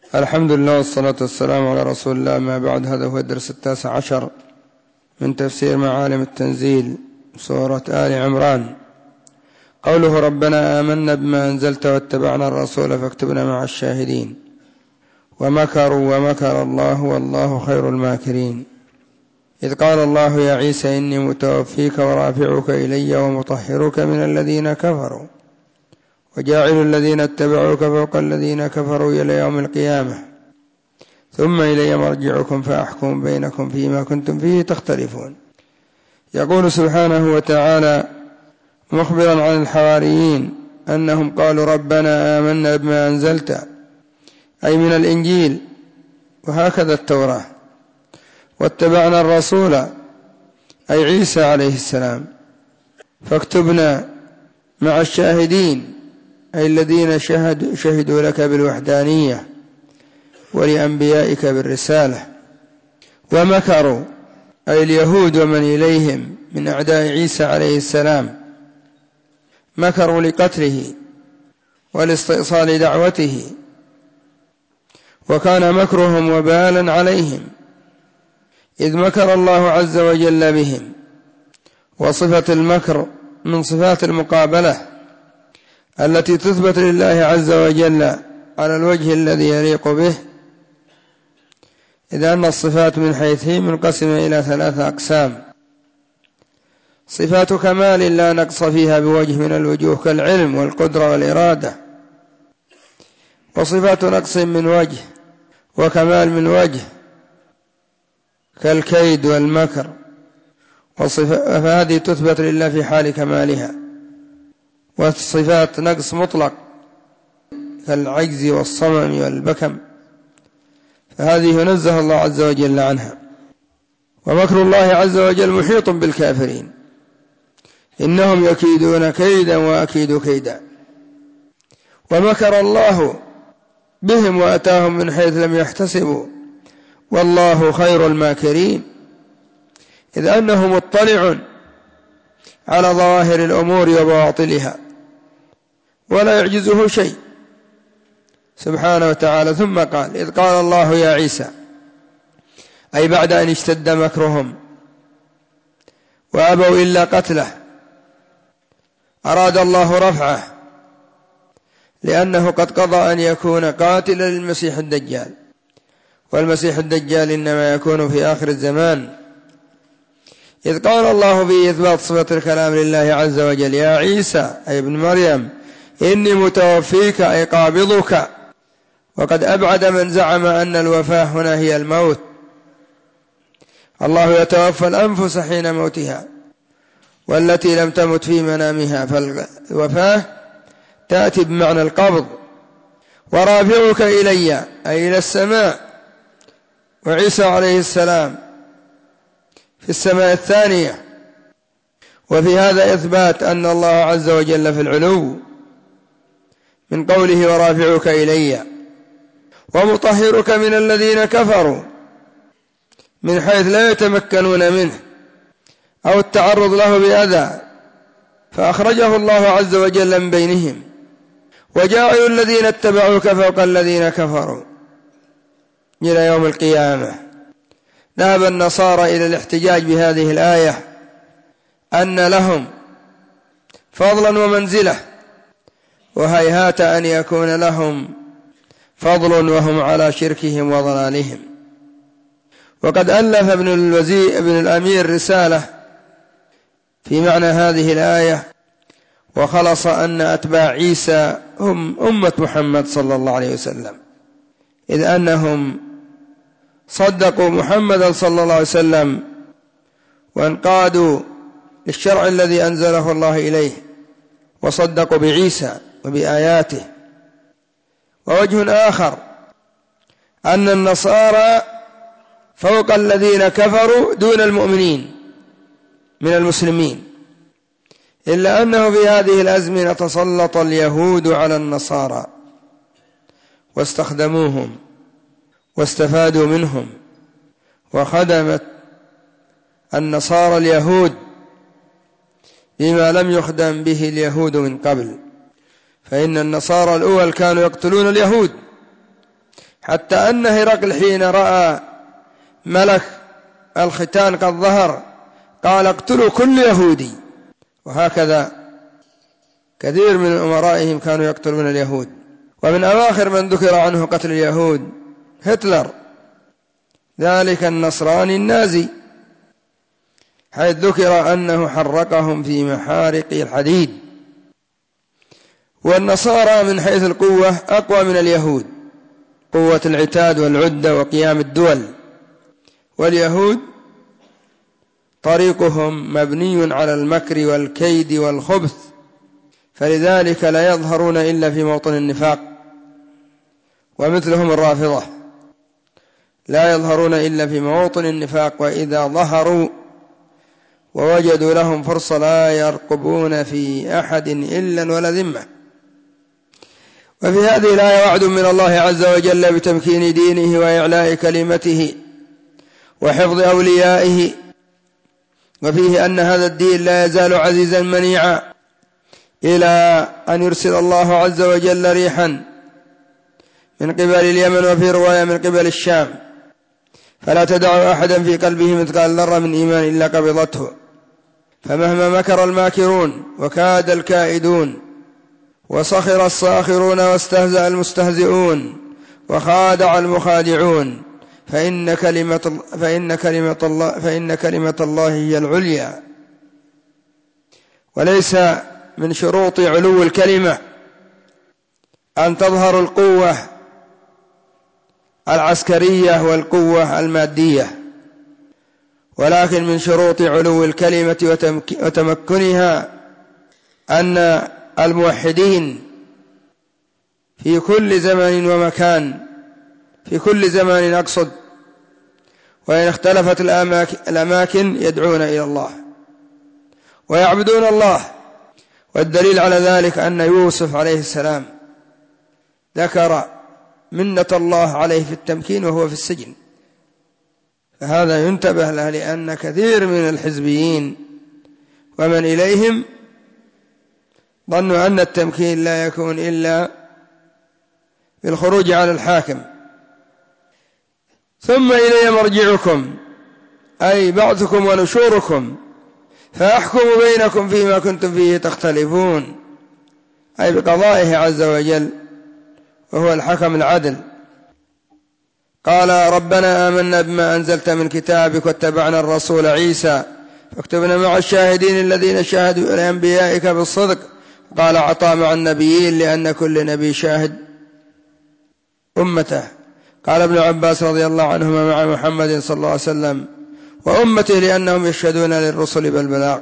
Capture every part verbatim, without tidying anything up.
الحمد لله والصلاة والسلام على رسول الله. ما بعد، هذا هو الدرس التاسع عشر من تفسير معالم التنزيل سورة آل عمران. قوله: ربنا آمنا بما أنزلت واتبعنا الرسول فاكتبنا مع الشاهدين. ومكروا ومكر الله والله خير الماكرين. إذ قال الله: يا عيسى إني متوفيك ورافعك إلي ومطهرك من الذين كفروا وجاعل الذين اتبعوك فوق الذين كفروا إلى يوم القيامة ثم إلي مرجعكم فأحكم بينكم فيما كنتم فيه تختلفون. يقول سبحانه وتعالى مخبرا عن الحواريين أنهم قالوا: ربنا آمنا بما أنزلت، أي من الإنجيل، وهكذا التوراة، واتبعنا الرسول أي عيسى عليه السلام، فاكتبنا مع الشاهدين، أي الذين شهد شهدوا لك بالوحدانية ولأنبيائك بالرسالة. ومكروا أي اليهود ومن إليهم من أعداء عيسى عليه السلام، مكروا لقتله ولاستئصال دعوته، وكان مكرهم وبالا عليهم، إذ مكر الله عز وجل بهم. وصفة المكر من صفات المقابلة التي تثبت لله عز وجل على الوجه الذي يليق به، إذ أن الصفات من حيث هي منقسمة إلى ثلاثة أقسام: صفات كمال لا نقص فيها بوجه من الوجوه كالعلم والقدرة والإرادة، وصفات نقص من وجه وكمال من وجه كالكيد والمكر، فهذه تثبت لله في حال كمالها. وصفات نقص مطلق كالعجز والصمم والبكم، فهذه ينزه الله عز وجل عنها. ومكر الله عز وجل محيط بالكافرين، إنهم يكيدون كيدا وأكيد كيدا. ومكر الله بهم وأتاهم من حيث لم يحتسبوا، والله خير الماكرين، إذ أنه مطلع على ظواهر الأمور وبواطنها ولا يعجزه شيء سبحانه وتعالى. ثم قال: إذ قال الله يا عيسى، أي بعد أن اشتد مكرهم وأبوا إلا قتله، أراد الله رفعه لأنه قد قضى أن يكون قاتلا للمسيح الدجال، والمسيح الدجال إنما يكون في آخر الزمان. إذ قال الله في إثبات صفة الكلام لله عز وجل: يا عيسى أي ابن مريم إني متوفيك أي قابضك، وقد أبعد من زعم أن الوفاة هنا هي الموت. الله يتوفى الأنفس حين موتها والتي لم تمت في منامها، فالوفاة تأتي بمعنى القبض. ورافعك إلي أي إلى السماء، وعيسى عليه السلام في السماء الثانية. وفي هذا إثبات أن الله عز وجل في العلو من قوله ورافعك إلي. ومطهرك من الذين كفروا من حيث لا يتمكنون منه أو التعرض له بأذى، فأخرجه الله عز وجل من بينهم. وجاعل الذين اتبعوك فوق الذين كفروا إلى يوم القيامة. ذهب النصارى إلى الاحتجاج بهذه الآية أن لهم فضلا ومنزلة، وهيهات أن يكون لهم فضل وهم على شركهم وضلالهم. وقد ألف ابن الوزير ابن الأمير رسالة في معنى هذه الآية، وخلص أن أتباع عيسى هم أمة محمد صلى الله عليه وسلم، إذ أنهم صدقوا محمدا صلى الله عليه وسلم وانقادوا للشرع الذي أنزله الله إليه، وصدقوا بعيسى وبآياته. ووجه آخر أن النصارى فوق الذين كفروا دون المؤمنين من المسلمين، إلا أنه في هذه الأزمنة تسلط اليهود على النصارى واستخدموهم واستفادوا منهم، وخدمت النصارى اليهود بما لم يخدم به اليهود من قبل. فإن النصارى الأول كانوا يقتلون اليهود حتى أن هرقل حين رأى ملك الختان قد ظهر قال اقتلوا كل يهودي. وهكذا كثير من أمرائهم كانوا يقتلون اليهود. ومن أواخر من ذكر عنه قتل اليهود هتلر، ذلك النصراني النازي، حيث ذكر أنه حرقهم في محارق الحديد. والنصارى من حيث القوة أقوى من اليهود، قوة العتاد والعدة وقيام الدول، واليهود طريقهم مبني على المكر والكيد والخبث، فلذلك لا يظهرون إلا في موطن النفاق. ومثلهم الرافضة لا يظهرون إلا في موطن النفاق، وإذا ظهروا ووجدوا لهم فرصة لا يرقبون في أحد إلا ولا ذمة. وفي هذه الآية وعد من الله عز وجل بتمكين دينه وإعلاء كلمته وحفظ أوليائه، وفيه أن هذا الدين لا يزال عزيزا منيعا إلى أن يرسل الله عز وجل ريحا من قبل اليمن، وفي رواية من قبل الشام، فلا تدع أحدا في قلبه مثقال ذرة من إيمان إلا قبضته. فمهما مكر الماكرون وكاد الكائدون وسخر الساخرون واستهزأ المستهزئون وخادع المخادعون، فإن كلمة, فإن كلمة الله فإن كلمة الله هي العليا. وليس من شروط علو الكلمة أن تظهر القوة العسكرية والقوة المادية، ولكن من شروط علو الكلمة وتمكنها أن الموحدين في كل زمان ومكان، في كل زمان أقصد، وإن اختلفت الأماكن يدعون إلى الله ويعبدون الله. والدليل على ذلك أن يوسف عليه السلام ذكر منة الله عليه في التمكين وهو في السجن، فهذا ينتبه له، لأن كثير من الحزبيين ومن إليهم ظنوا أن التمكين لا يكون إلا بالخروج على الحاكم. ثم إلي مرجعكم أي بعثكم ونشوركم فأحكم بينكم فيما كنتم فيه تختلفون، أي بقضائه عز وجل، وهو الحكم العدل. قال ربنا آمنا بما أنزلت من كتابك واتبعنا الرسول عيسى فاكتبنا مع الشاهدين الذين شاهدوا لأنبيائك بالصدق. قال عطاء مع النبيين لأن كل نبي شاهد أمته. قال ابن عباس رضي الله عنهما مع محمد صلى الله عليه وسلم وأمته لأنهم يشهدون للرسل بالبلاغ.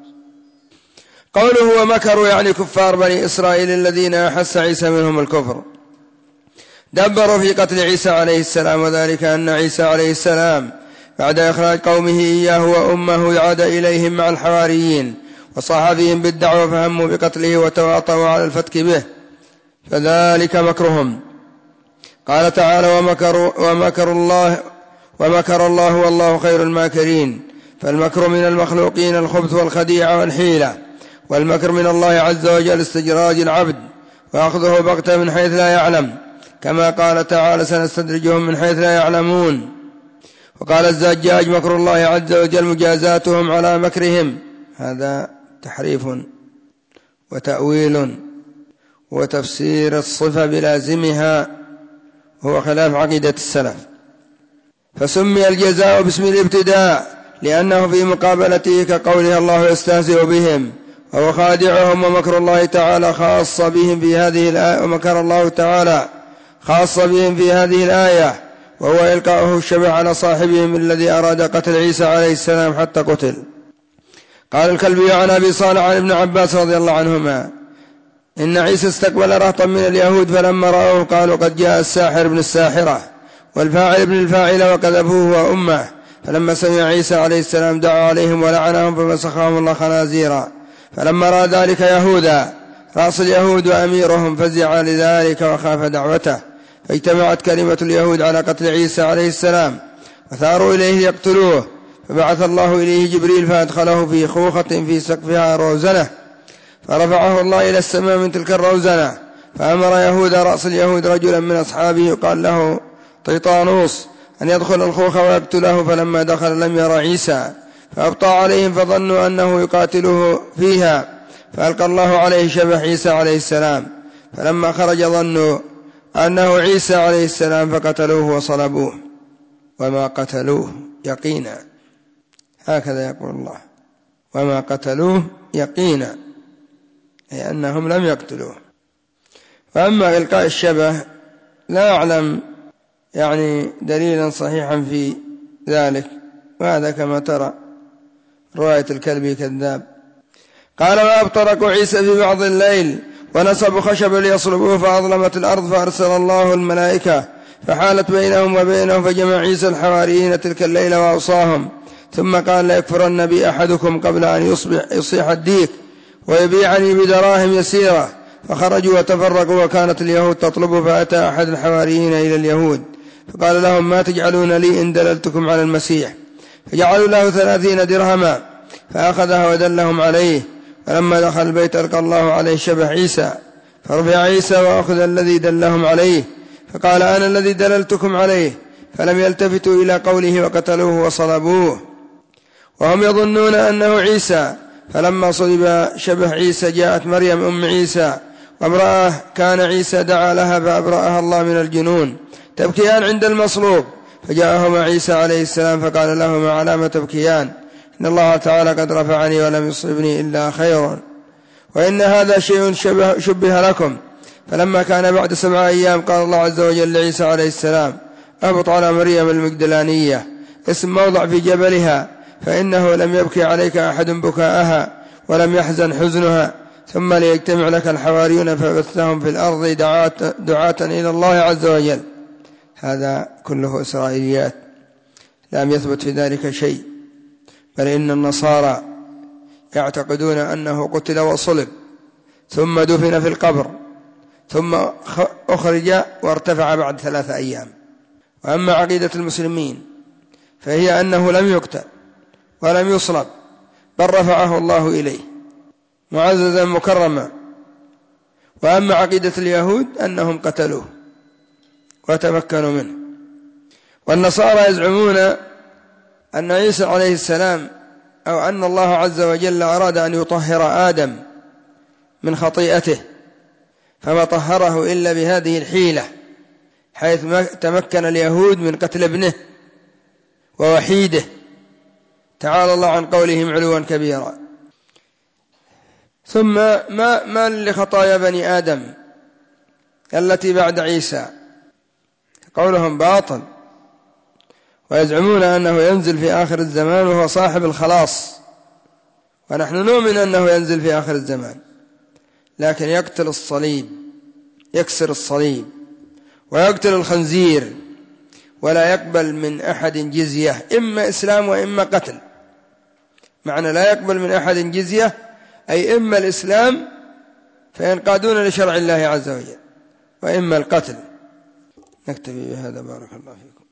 قوله ومكروا يعني كفار بني إسرائيل الذين أحس عيسى منهم الكفر، دبروا في قتل عيسى عليه السلام، وذلك أن عيسى عليه السلام بعد إخراج قومه إياه وأمه عاد إليهم مع الحواريين وصاح بهم بالدعوة فهموا بقتله وتواطوا على الفتك به، فذلك مكرهم. قال تعالى ومكروا ومكر الله ومكر الله والله خير الماكرين. فالمكر من المخلوقين الخبث والخديعة والحيلة، والمكر من الله عز وجل استجراج العبد وأخذه بغتة من حيث لا يعلم، كما قال تعالى سنستدرجهم من حيث لا يعلمون. وقال الزجاج مكر الله عز وجل مجازاتهم على مكرهم. هذا تحريف وتأويل وتفسير الصفة بلازمها، هو خلاف عقيدة السلف. فسمي الجزاء باسم الابتداء لأنه في مقابلته كقوله الله يستهزئ بهم وهو خادعهم، ومكر الله تعالى خاص بهم في هذه الآية ومكر الله تعالى خاص بهم في هذه الآية، وهو إلقاؤه الشبه على صاحبهم الذي أراد قتل عيسى عليه السلام حتى قتل. قال الكلبي عن أبي صالح عن ابن عباس رضي الله عنهما إن عيسى استقبل رهطا من اليهود فلما رأوه قالوا قد جاء الساحر ابن الساحرة والفاعل ابن الفاعل وكذبوه وأمه. فلما سمع عيسى عليه السلام دعا عليهم ولعنهم فمسخهم الله خنازيرا. فلما رأى ذلك يهوذا رأس اليهود وأميرهم فزع لذلك وخاف دعوته، فاجتمعت كلمة اليهود على قتل عيسى عليه السلام وثاروا إليه يقتلوه، فبعث الله إليه جبريل فأدخله في خوخة في سقفها روزنة، فرفعه الله إلى السماء من تلك الروزنة، فأمر يهوذا رأس اليهود رجلا من أصحابه يقال له طيطانوس أن يدخل الخوخ ويقتله، فلما دخل لم ير عيسى فأبطى عليهم فظنوا أنه يقاتله فيها، فألقى الله عليه شبح عيسى عليه السلام، فلما خرج ظنوا أنه عيسى عليه السلام فقتلوه وصلبوه، وما قتلوه يقينا. هكذا يقول الله: وما قتلوه يقينا، أي أنهم لم يقتلوه. فأما إلقاء الشبه لا أعلم يعني دليلا صحيحا في ذلك، وهذا كما ترى رواية الكلب كذاب. قال: وأبطرقوا عيسى في بعض الليل ونصبوا خشبا ليصلبوه فأظلمت الأرض، فأرسل الله الملائكة فحالت بينهم وبينه، فجمع عيسى الحواريين تلك الليلة وأوصاهم، ثم قال: لا يكفرن بي أحدكم قبل أن يصبح يصيح الديك ويبيعني بدراهم يسيرة. فخرجوا وتفرقوا، وكانت اليهود تطلب، فأتى أحد الحواريين إلى اليهود فقال لهم: ما تجعلون لي إن دللتكم على المسيح؟ فجعلوا له ثلاثين درهما، فأخذها ودلهم عليه. فلما دخل البيت ألقى الله عليه شبح عيسى، فرفع عيسى وأخذ الذي دلهم عليه، فقال: أنا الذي دللتكم عليه. فلم يلتفتوا إلى قوله وقتلوه وصلبوه وهم يظنون أنه عيسى. فلما صلب شبح عيسى جاءت مريم أم عيسى وامرأة كان عيسى دعا لها فأبرأها الله من الجنون، تبكيان عند المصلوب، فجاءهما عيسى عليه السلام فقال لهما: علام تبكيان؟ إن الله تعالى قد رفعني ولم يصبني إلا خير، وإن هذا شيء شبه, شبه لكم. فلما كان بعد سبعة أيام قال الله عز وجل لعيسى عليه السلام: أهبط على مريم المجدلانية، اسم موضع في جبلها، فإنه لم يبكي عليك أحد بكاءها ولم يحزن حزنها، ثم ليجتمع لك الحواريون فبثهم في الأرض دعاة, دعاة إلى الله عز وجل. هذا كله إسرائيليات، لم يثبت في ذلك شيء، بل إن النصارى يعتقدون أنه قتل وصلب ثم دفن في القبر ثم أخرج وارتفع بعد ثلاثة أيام. وأما عقيدة المسلمين فهي أنه لم يقتل ولم يصلب، بل رفعه الله إليه معززا مكرما. وأما عقيدة اليهود أنهم قتلوه وتمكنوا منه. والنصارى يزعمون أن عيسى عليه السلام أو أن الله عز وجل أراد أن يطهر آدم من خطيئته، فما طهره إلا بهذه الحيلة، حيث تمكن اليهود من قتل ابنه ووحيده، تعالى الله عن قولهم علوا كبيرا. ثم ما, ما لخطايا بني آدم التي بعد عيسى؟ قولهم باطل، ويزعمون أنه ينزل في آخر الزمان وهو صاحب الخلاص، ونحن نؤمن أنه ينزل في آخر الزمان، لكن يقتل الصليب، يكسر الصليب ويقتل الخنزير، ولا يقبل من أحد جزية، إما إسلام وإما قتل. معنى لا يقبل من أحد جزية أي إما الإسلام فينقادون لشرع الله عز وجل، وإما القتل. نكتفي بهذا، بارك الله فيكم.